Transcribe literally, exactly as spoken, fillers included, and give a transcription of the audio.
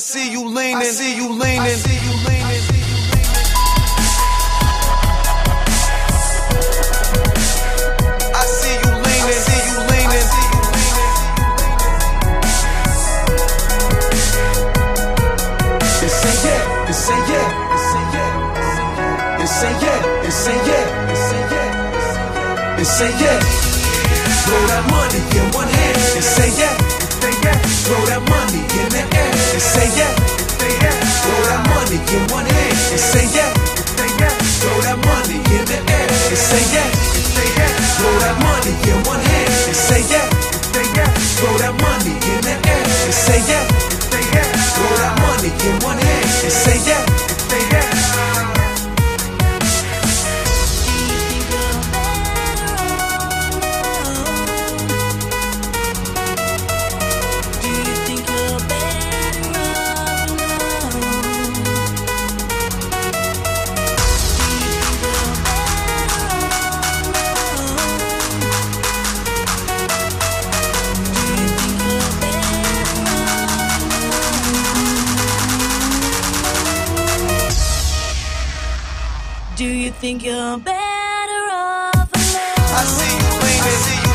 see you leaning, I see you leaning, I see you leaning. I see you leaning, I see you leaning. It's a yeah, it's a yeah, it's a yeah, it's a yeah, it's a yeah, it's a yeah, it's a yeah. Throw that money in one hand and say yeah, say yeah. Throw that money in the air and say yeah, say yeah. Throw that money in one hand and say yeah, say yeah. Throw that money in the air and say yeah, say yeah. Throw that money in one hand and say yeah, say yeah. Throw that money in the air and say yeah, say yeah. Throw that money in one hand and say yeah, say yeah. Do you think you're better off alone? I see you leaning.